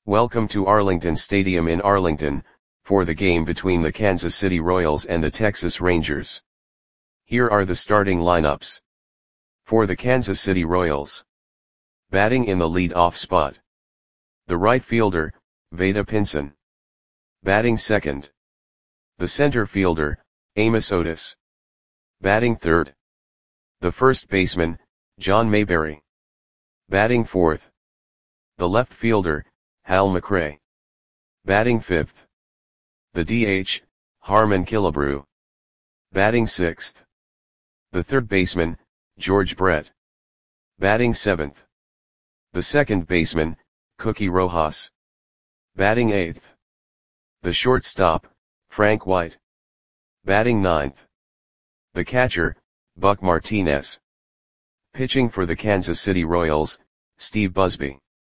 Welcome to Arlington Stadium in Arlington, for the game between the Kansas City Royals and the Texas Rangers. Here are the starting lineups. For the Kansas City Royals. Batting in the lead-off spot. The right fielder, Vada Pinson. Batting second. The center fielder, Amos Otis. Batting third. The first baseman, John Mayberry. Batting fourth. The left fielder, Hal McRae. Batting fifth. The DH, Harmon Killebrew. Batting sixth. The third baseman, George Brett. Batting seventh. The second baseman, Cookie Rojas. Batting eighth. The shortstop, Frank White. Batting ninth. The catcher, Buck Martinez. Pitching for the Kansas City Royals, Steve Busby.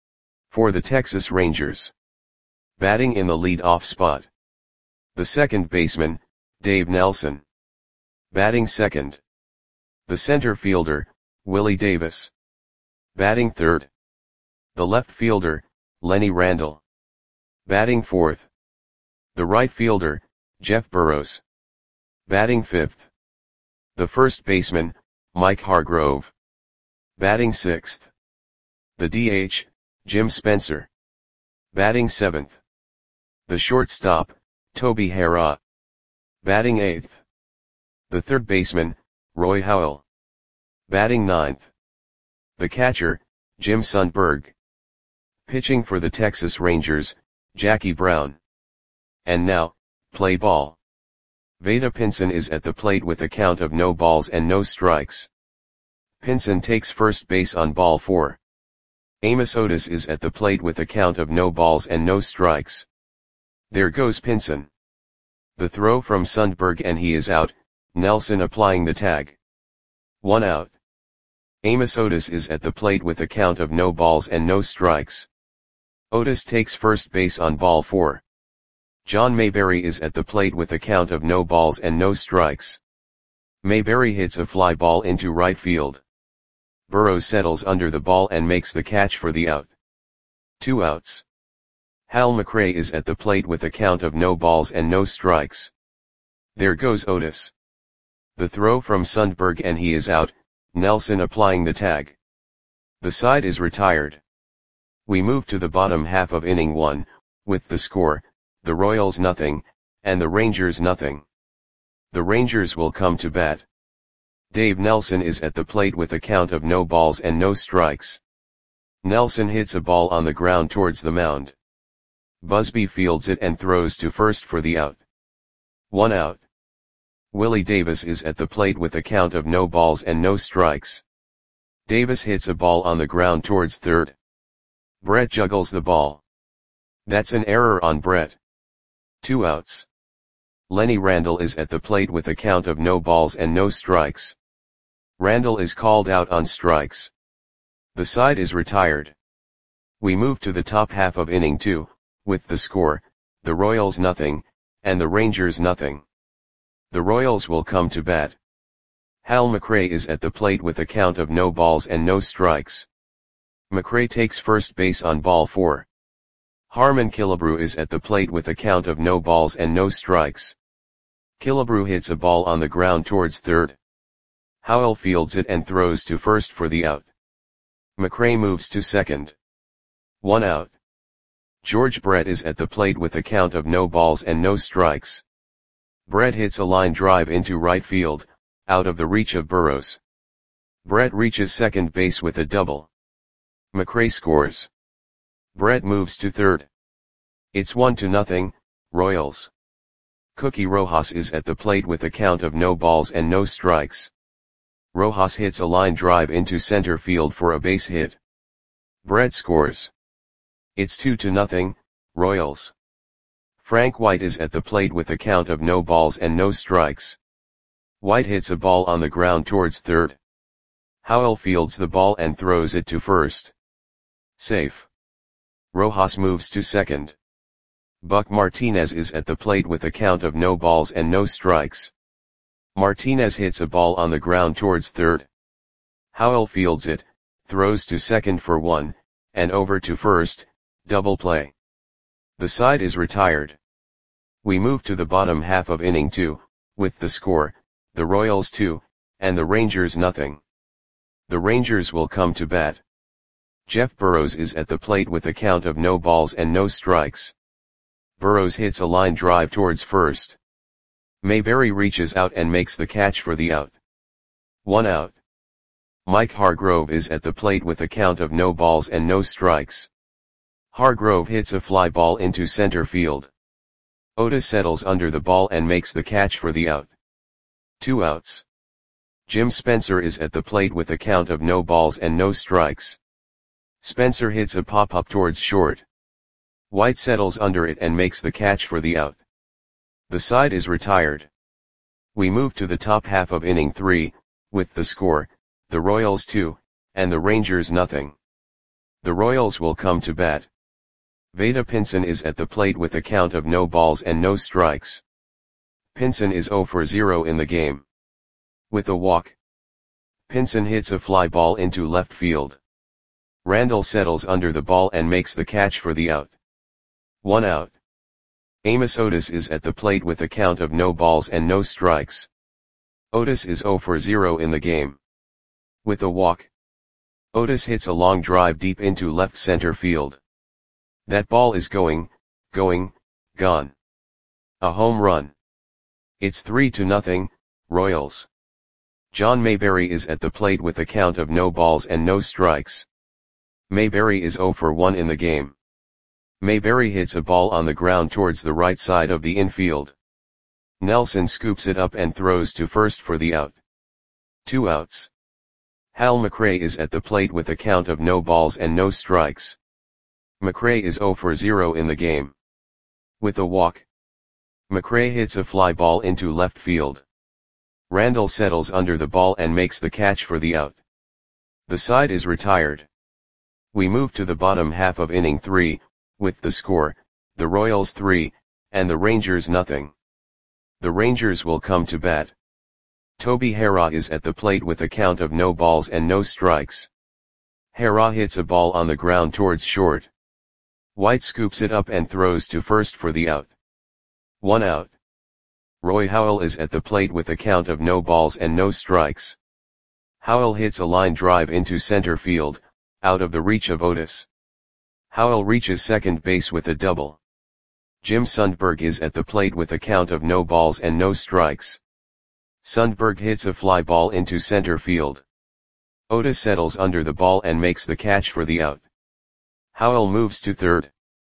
For the Texas Rangers. Batting in the lead-off spot. The second baseman, Dave Nelson. Batting second. The center fielder, Willie Davis. Batting third. The left fielder, Lenny Randle. Batting fourth. The right fielder, Jeff Burroughs. Batting fifth. The first baseman, Mike Hargrove. Batting sixth. The DH, Jim Spencer. Batting seventh. The shortstop, Toby Harrah. Batting eighth. The third baseman, Roy Howell. Batting ninth. The catcher, Jim Sundberg. Pitching for the Texas Rangers, Jackie Brown. And now, play ball. Vada Pinson is at the plate with a count of no balls and no strikes. Pinson takes first base on ball 4. Amos Otis is at the plate with a count of no balls and no strikes. There goes Pinson. The throw from Sundberg and he is out, Nelson applying the tag. 1 out. Amos Otis is at the plate with a count of no balls and no strikes. Otis takes first base on ball 4. John Mayberry is at the plate with a count of no balls and no strikes. Mayberry hits a fly ball into right field. Burroughs settles under the ball and makes the catch for the out. 2 outs. Hal McRae is at the plate with a count of no balls and no strikes. There goes Otis. The throw from Sundberg and he is out, Nelson applying the tag. The side is retired. We move to the bottom half of inning 1, with the score, the Royals nothing, and the Rangers nothing. The Rangers will come to bat. Dave Nelson is at the plate with a count of no balls and no strikes. Nelson hits a ball on the ground towards the mound. Busby fields it and throws to first for the out. 1 out. Willie Davis is at the plate with a count of no balls and no strikes. Davis hits a ball on the ground towards third. Brett juggles the ball. That's an error on Brett. 2 outs. Lenny Randle is at the plate with a count of no balls and no strikes. Randle is called out on strikes. The side is retired. We move to the top half of inning 2, with the score, the Royals nothing, and the Rangers nothing. The Royals will come to bat. Hal McRae is at the plate with a count of no balls and no strikes. McRae takes first base on ball 4. Harmon Killebrew is at the plate with a count of no balls and no strikes. Killebrew hits a ball on the ground towards third. Howell fields it and throws to first for the out. McRae moves to second. 1 out. George Brett is at the plate with a count of no balls and no strikes. Brett hits a line drive into right field, out of the reach of Burroughs. Brett reaches second base with a double. McRae scores. Brett moves to third. It's 1-0, Royals. Cookie Rojas is at the plate with a count of no balls and no strikes. Rojas hits a line drive into center field for a base hit. Brett scores. It's 2-0, Royals. Frank White is at the plate with a count of no balls and no strikes. White hits a ball on the ground towards third. Howell fields the ball and throws it to first. Safe. Rojas moves to second. Buck Martinez is at the plate with a count of no balls and no strikes. Martinez hits a ball on the ground towards third. Howell fields it, throws to second for 1, and over to first, double play. The side is retired. We move to the bottom half of inning 2, with the score, the Royals 2, and the Rangers nothing. The Rangers will come to bat. Jeff Burrows is at the plate with a count of no balls and no strikes. Burrows hits a line drive towards first. Mayberry reaches out and makes the catch for the out. 1 out. Mike Hargrove is at the plate with a count of no balls and no strikes. Hargrove hits a fly ball into center field. Otis settles under the ball and makes the catch for the out. 2 outs. Jim Spencer is at the plate with a count of no balls and no strikes. Spencer hits a pop-up towards short. White settles under it and makes the catch for the out. The side is retired. We move to the top half of inning 3, with the score, the Royals 2, and the Rangers nothing. The Royals will come to bat. Vada Pinson is at the plate with a count of no balls and no strikes. Pinson is 0 for 0 in the game. With a walk, Pinson hits a fly ball into left field. Randall settles under the ball and makes the catch for the out. 1 out. Amos Otis is at the plate with a count of no balls and no strikes. Otis is 0 for 0 in the game. With a walk, Otis hits a long drive deep into left center field. That ball is gone. A home run. It's 3-0, Royals. John Mayberry is at the plate with a count of no balls and no strikes. Mayberry is 0 for 1 in the game. Mayberry hits a ball on the ground towards the right side of the infield. Nelson scoops it up and throws to first for the out. 2 outs. Hal McRae is at the plate with a count of no balls and no strikes. McRae is 0 for 0 in the game. With a walk, McRae hits a fly ball into left field. Randall settles under the ball and makes the catch for the out. The side is retired. We move to the bottom half of inning 3, with the score, the Royals 3, and the Rangers nothing. The Rangers will come to bat. Toby Harrah is at the plate with a count of no balls and no strikes. Harrah hits a ball on the ground towards short. White scoops it up and throws to first for the out. 1 out. Roy Howell is at the plate with a count of no balls and no strikes. Howell hits a line drive into center field, out of the reach of Otis. Howell reaches second base with a double. Jim Sundberg is at the plate with a count of no balls and no strikes. Sundberg hits a fly ball into center field. Otis settles under the ball and makes the catch for the out. Howell moves to third.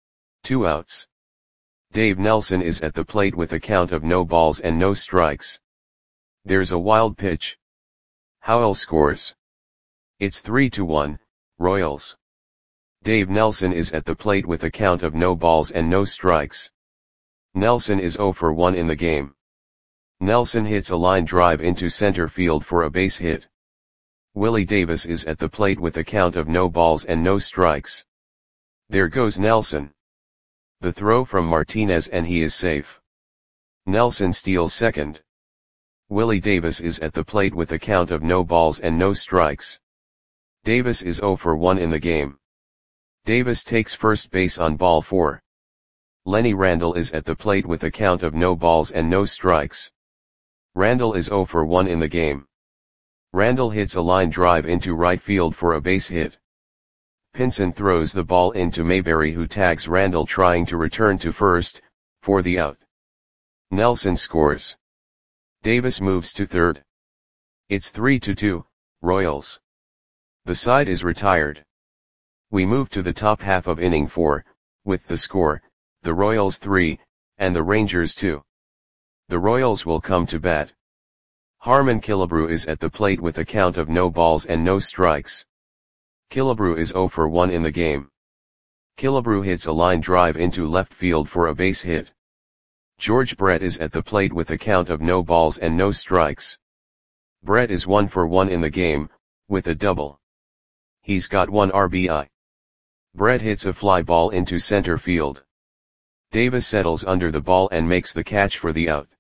2 outs. Dave Nelson is at the plate with a count of no balls and no strikes. There's a wild pitch. Howell scores. It's 3-1, Royals. Dave Nelson is at the plate with a count of no balls and no strikes. Nelson is 0 for 1 in the game. Nelson hits a line drive into center field for a base hit. Willie Davis is at the plate with a count of no balls and no strikes. There goes Nelson. The throw from Martinez and he is safe. Nelson steals second. Willie Davis is at the plate with a count of no balls and no strikes. Davis is 0 for 1 in the game. Davis takes first base on ball 4. Lenny Randall is at the plate with a count of no balls and no strikes. Randall is 0 for 1 in the game. Randall hits a line drive into right field for a base hit. Pinson throws the ball into Mayberry, who tags Randall trying to return to first, for the out. Nelson scores. Davis moves to third. It's 3-2, Royals. The side is retired. We move to the top half of inning 4, with the score, the Royals 3, and the Rangers 2. The Royals will come to bat. Harmon Killebrew is at the plate with a count of no balls and no strikes. Killebrew is 0 for 1 in the game. Killebrew hits a line drive into left field for a base hit. George Brett is at the plate with a count of no balls and no strikes. Brett is 1 for 1 in the game, with a double. He's got 1 RBI. Brett hits a fly ball into center field. Davis settles under the ball and makes the catch for the out.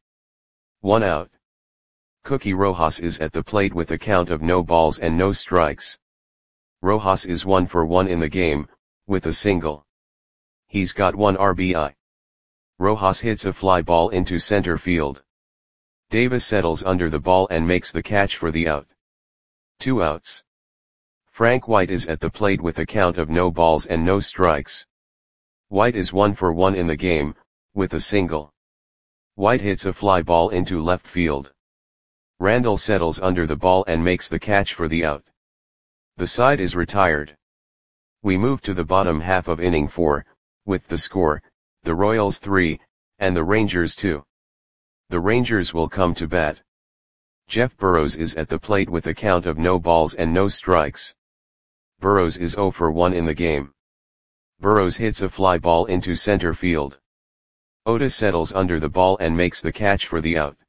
1 out. Cookie Rojas is at the plate with a count of no balls and no strikes. Rojas is 1 for 1 in the game, with a single. He's got 1 RBI. Rojas hits a fly ball into center field. Davis settles under the ball and makes the catch for the out. 2 outs. Frank White is at the plate with a count of no balls and no strikes. White is 1 for 1 in the game, with a single. White hits a fly ball into left field. Randall settles under the ball and makes the catch for the out. The side is retired. We move to the bottom half of inning 4, with the score, the Royals 3, and the Rangers 2. The Rangers will come to bat. Jeff Burrows is at the plate with a count of no balls and no strikes. Burrows is 0 for 1 in the game. Burrows hits a fly ball into center field. Otis settles under the ball and makes the catch for the out.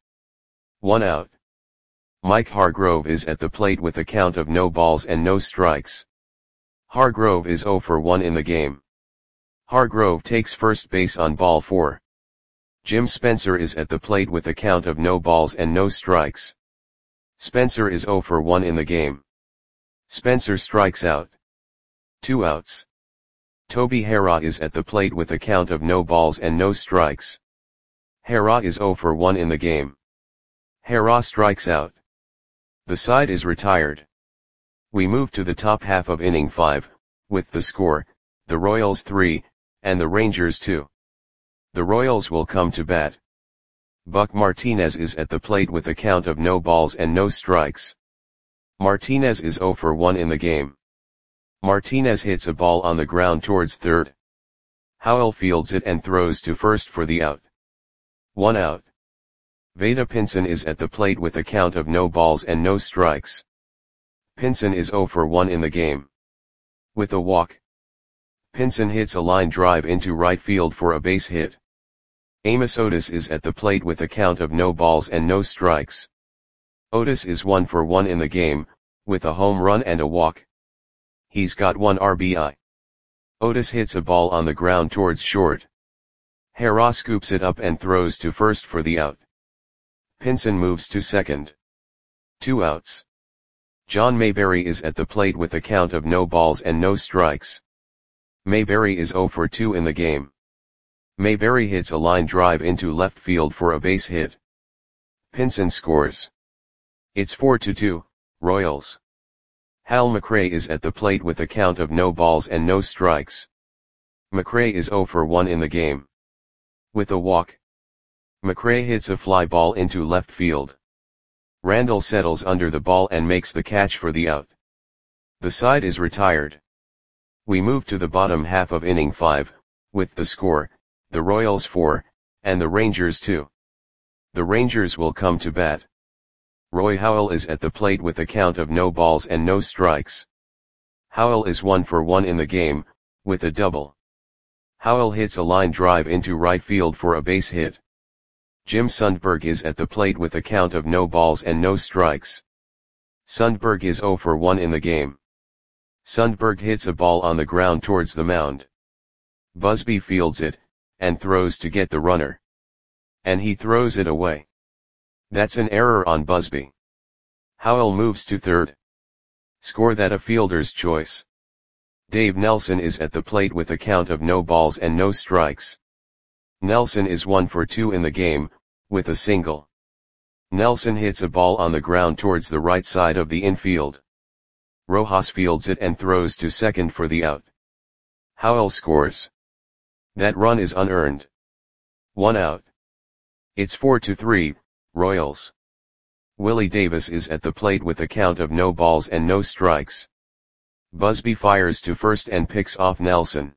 1 out. Mike Hargrove is at the plate with a count of no balls and no strikes. Hargrove is 0 for 1 in the game. Hargrove takes first base on ball 4. Jim Spencer is at the plate with a count of no balls and no strikes. Spencer is 0 for 1 in the game. Spencer strikes out. 2 outs. Toby Harrah is at the plate with a count of no balls and no strikes. Harrah is 0 for 1 in the game. Harrah strikes out. The side is retired. We move to the top half of inning 5, with the score, the Royals 3, and the Rangers 2. The Royals will come to bat. Buck Martinez is at the plate with a count of no balls and no strikes. Martinez is 0 for 1 in the game. Martinez hits a ball on the ground towards third. Howell fields it and throws to first for the out. 1 out. Vada Pinson is at the plate with a count of no balls and no strikes. Pinson is 0 for 1 in the game. With a walk. Pinson hits a line drive into right field for a base hit. Amos Otis is at the plate with a count of no balls and no strikes. Otis is 1 for 1 in the game, with a home run and a walk. He's got 1 RBI. Otis hits a ball on the ground towards short. Harrah scoops it up and throws to first for the out. Pinson moves to second. 2 outs. John Mayberry is at the plate with a count of no balls and no strikes. Mayberry is 0 for 2 in the game. Mayberry hits a line drive into left field for a base hit. Pinson scores. It's 4-2, Royals. Hal McRae is at the plate with a count of no balls and no strikes. McRae is 0 for 1 in the game. With a walk. McRae hits a fly ball into left field. Randall settles under the ball and makes the catch for the out. The side is retired. We move to the bottom half of inning 5, with the score, the Royals 4, and the Rangers 2. The Rangers will come to bat. Roy Howell is at the plate with a count of no balls and no strikes. Howell is 1 for 1 in the game, with a double. Howell hits a line drive into right field for a base hit. Jim Sundberg is at the plate with a count of no balls and no strikes. Sundberg is 0 for 1 in the game. Sundberg hits a ball on the ground towards the mound. Busby fields it, and throws to get the runner. And he throws it away. That's an error on Busby. Howell moves to third. Score that a fielder's choice. Dave Nelson is at the plate with a count of no balls and no strikes. Nelson is 1 for 2 in the game, with a single. Nelson hits a ball on the ground towards the right side of the infield. Rojas fields it and throws to second for the out. Howell scores. That run is unearned. 1 out. It's 4-3, Royals. Willie Davis is at the plate with a count of no balls and no strikes. Busby fires to first and picks off Nelson.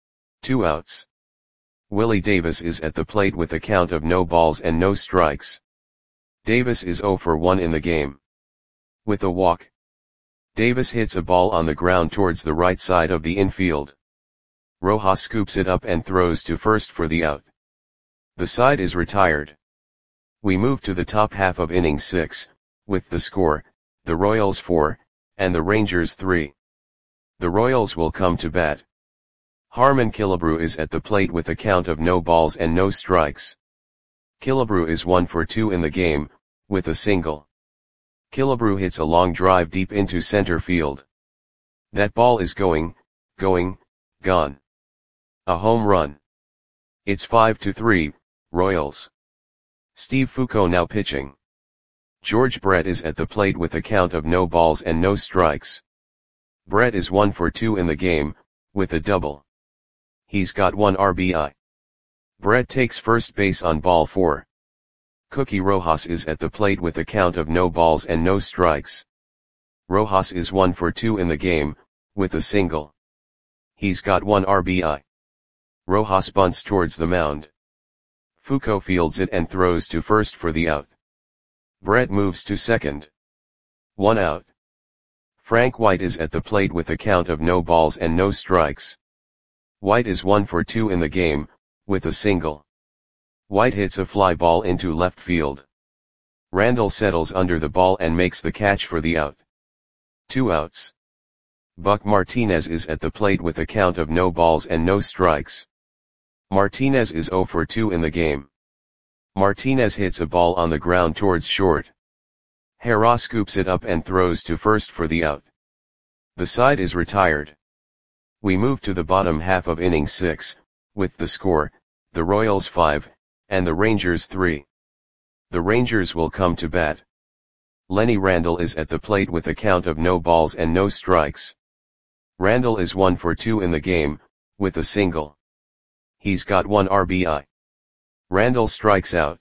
2 outs. Willie Davis is at the plate with a count of no balls and no strikes. Davis is 0 for 1 in the game. With a walk. Davis hits a ball on the ground towards the right side of the infield. Rojas scoops it up and throws to first for the out. The side is retired. We move to the top half of inning 6, with the score, the Royals 4, and the Rangers 3. The Royals will come to bat. Harmon Killebrew is at the plate with a count of no balls and no strikes. Killebrew is 1 for 2 in the game, with a single. Killebrew hits a long drive deep into center field. That ball is gone. A home run. It's 5-3, Royals. Steve Foucault now pitching. George Brett is at the plate with a count of no balls and no strikes. Brett is 1 for 2 in the game, with a double. He's got 1 RBI. Brett takes first base on ball 4. Cookie Rojas is at the plate with a count of no balls and no strikes. Rojas is 1 for 2 in the game, with a single. He's got 1 RBI. Rojas bunts towards the mound. Foucault fields it and throws to first for the out. Brett moves to second. 1 out. Frank White is at the plate with a count of no balls and no strikes. White is 1 for 2 in the game, with a single. White hits a fly ball into left field. Randall settles under the ball and makes the catch for the out. 2 outs. Buck Martinez is at the plate with a count of no balls and no strikes. Martinez is 0 for 2 in the game. Martinez hits a ball on the ground towards short. Hera scoops it up and throws to first for the out. The side is retired. We move to the bottom half of inning 6, with the score, the Royals 5, and the Rangers 3. The Rangers will come to bat. Lenny Randall is at the plate with a count of no balls and no strikes. Randall is 1 for 2 in the game, with a single. He's got 1 RBI. Randall strikes out.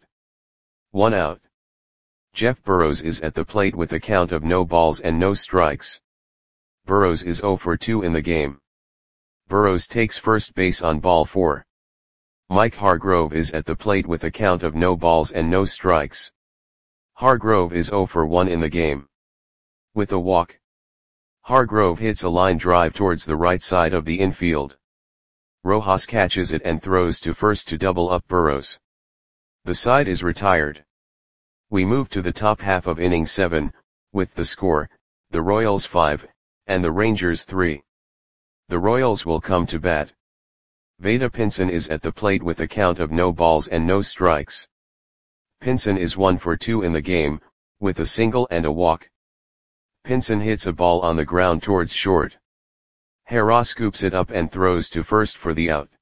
1 out. Jeff Burrows is at the plate with a count of no balls and no strikes. Burrows is 0 for 2 in the game. Burrows takes first base on ball 4. Mike Hargrove is at the plate with a count of no balls and no strikes. Hargrove is 0 for 1 in the game. With a walk. Hargrove hits a line drive towards the right side of the infield. Rojas catches it and throws to first to double up Burrows. The side is retired. We move to the top half of inning 7, with the score, the Royals 5, and the Rangers 3. The Royals will come to bat. Vada Pinson is at the plate with a count of no balls and no strikes. Pinson is 1 for 2 in the game, with a single and a walk. Pinson hits a ball on the ground towards short. Hera scoops it up and throws to first for the out.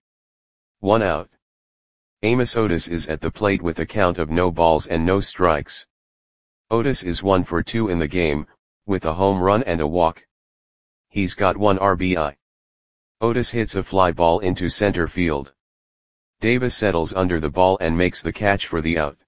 1 out. Amos Otis is at the plate with a count of no balls and no strikes. Otis is 1 for 2 in the game, with a home run and a walk. He's got 1 RBI. Otis hits a fly ball into center field. Davis settles under the ball and makes the catch for the out.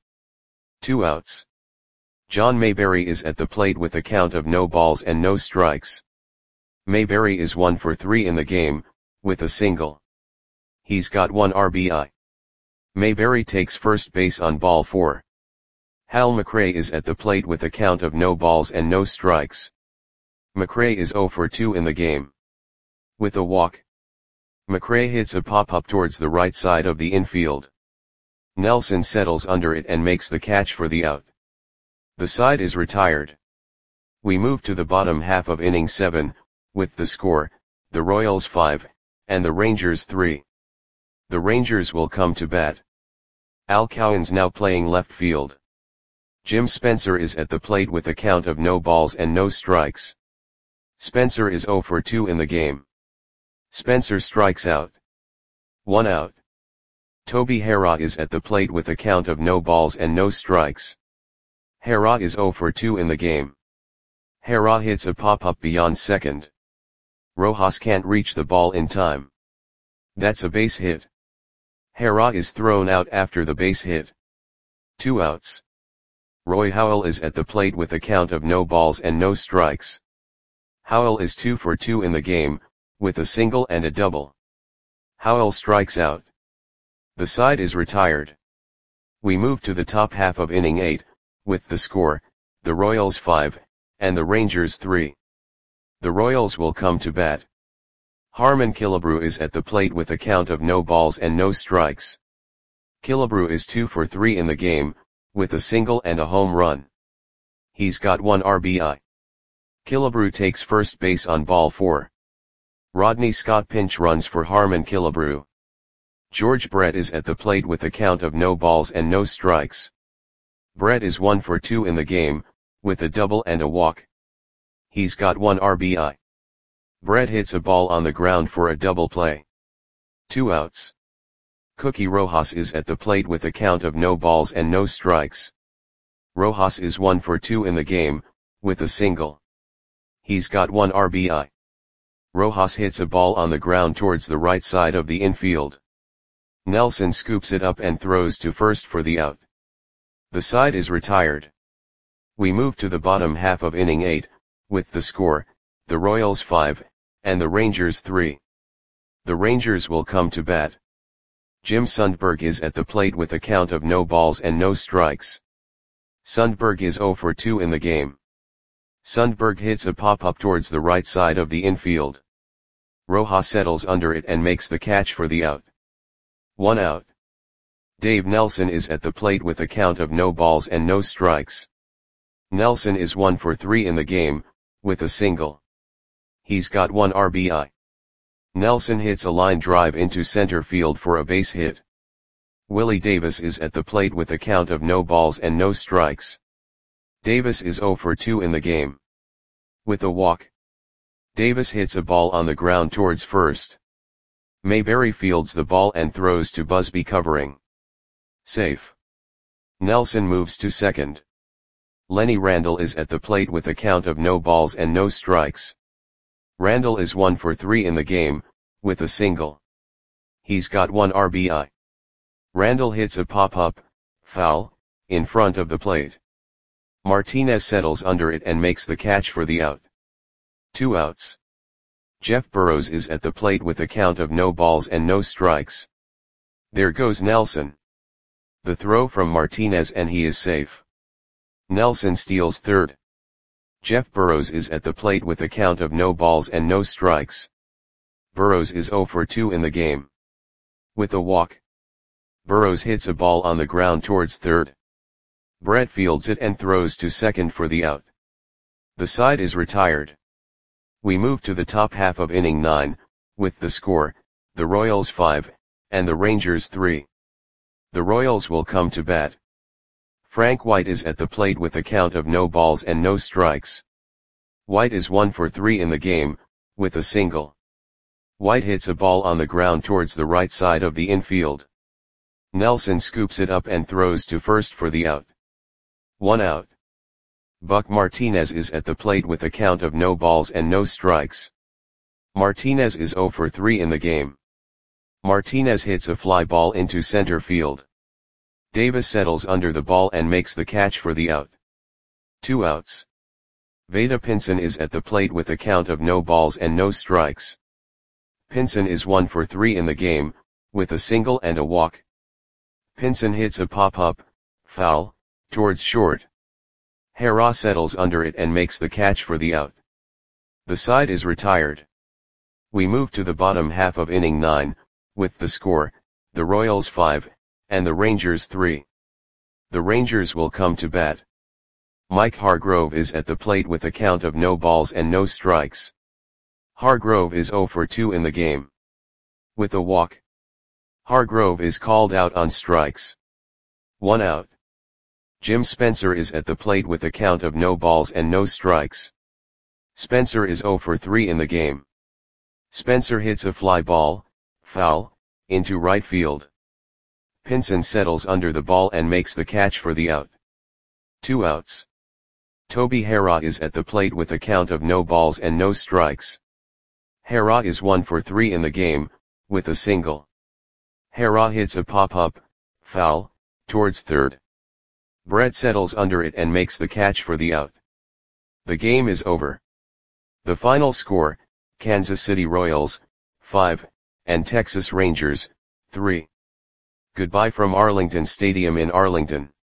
2 outs. John Mayberry is at the plate with a count of no balls and no strikes. Mayberry is 1 for 3 in the game, with a single. He's got 1 RBI. Mayberry takes first base on ball 4. Hal McRae is at the plate with a count of no balls and no strikes. McRae is 0 for 2 in the game. With a walk. McRae hits a pop-up towards the right side of the infield. Nelson settles under it and makes the catch for the out. The side is retired. We move to the bottom half of inning 7, with the score, the Royals 5, and the Rangers 3. The Rangers will come to bat. Al Cowan's now playing left field. Jim Spencer is at the plate with a count of no balls and no strikes. Spencer is 0 for 2 in the game. Spencer strikes out. 1 out. Toby Hera is at the plate with a count of no balls and no strikes. Hera is 0 for 2 in the game. Hera hits a pop-up beyond second. Rojas can't reach the ball in time. That's a base hit. Hera is thrown out after the base hit. 2 outs. Roy Howell is at the plate with a count of no balls and no strikes. Howell is 2 for 2 in the game, with a single and a double. Howell strikes out. The side is retired. We move to the top half of inning 8, with the score, the Royals 5, and the Rangers 3. The Royals will come to bat. Harmon Killebrew is at the plate with a count of no balls and no strikes. Killebrew is 2 for 3 in the game, with a single and a home run. He's got 1 RBI. Killebrew takes first base on ball 4. Rodney Scott pinch runs for Harmon Killebrew. George Brett is at the plate with a count of no balls and no strikes. Brett is 1 for 2 in the game, with a double and a walk. He's got 1 RBI. Brett hits a ball on the ground for a double play. 2 outs. Cookie Rojas is at the plate with a count of no balls and no strikes. Rojas is 1 for 2 in the game, with a single. He's got 1 RBI. Rojas hits a ball on the ground towards the right side of the infield. Nelson scoops it up and throws to first for the out. The side is retired. We move to the bottom half of inning 8, with the score, the Royals 5, and the Rangers 3. The Rangers will come to bat. Jim Sundberg is at the plate with a count of no balls and no strikes. Sundberg is 0 for 2 in the game. Sundberg hits a pop-up towards the right side of the infield. Rojas settles under it and makes the catch for the out. 1 out. Dave Nelson is at the plate with a count of no balls and no strikes. Nelson is 1 for 3 in the game, with a single. He's got 1 RBI. Nelson hits a line drive into center field for a base hit. Willie Davis is at the plate with a count of no balls and no strikes. Davis is 0 for 2 in the game. With a walk. Davis hits a ball on the ground towards first. Mayberry fields the ball and throws to Busby covering. Safe. Nelson moves to second. Lenny Randle is at the plate with a count of no balls and no strikes. Randle is 1 for 3 in the game, with a single. He's got 1 RBI. Randle hits a pop-up, foul, in front of the plate. Martinez settles under it and makes the catch for the out. 2 outs. Jeff Burrows is at the plate with a count of no balls and no strikes. There goes Nelson. The throw from Martinez and he is safe. Nelson steals third. Jeff Burrows is at the plate with a count of no balls and no strikes. Burrows is 0 for 2 in the game. With a walk. Burrows hits a ball on the ground towards third. Brett fields it and throws to second for the out. The side is retired. We move to the top half of inning 9, with the score, the Royals 5, and the Rangers 3. The Royals will come to bat. Frank White is at the plate with a count of no balls and no strikes. White is 1 for 3 in the game, with a single. White hits a ball on the ground towards the right side of the infield. Nelson scoops it up and throws to first for the out. 1 out. Buck Martinez is at the plate with a count of no balls and no strikes. Martinez is 0 for 3 in the game. Martinez hits a fly ball into center field. Davis settles under the ball and makes the catch for the out. 2 outs. Vada Pinson is at the plate with a count of no balls and no strikes. Pinson is 1 for 3 in the game, with a single and a walk. Pinson hits a pop-up, foul, towards short. Hera settles under it and makes the catch for the out. The side is retired. We move to the bottom half of inning 9, with the score, the Royals 5, and the Rangers 3. The Rangers will come to bat. Mike Hargrove is at the plate with a count of no balls and no strikes. Hargrove is 0 for 2 in the game. With a walk. Hargrove is called out on strikes. 1 out. Jim Spencer is at the plate with a count of no balls and no strikes. Spencer is 0 for 3 in the game. Spencer hits a fly ball, foul, into right field. Pinson settles under the ball and makes the catch for the out. 2 outs. Toby Hera is at the plate with a count of no balls and no strikes. Hera is 1 for 3 in the game, with a single. Hera hits a pop-up, foul, towards third. Brett settles under it and makes the catch for the out. The game is over. The final score, Kansas City Royals, 5, and Texas Rangers, 3. Goodbye from Arlington Stadium in Arlington.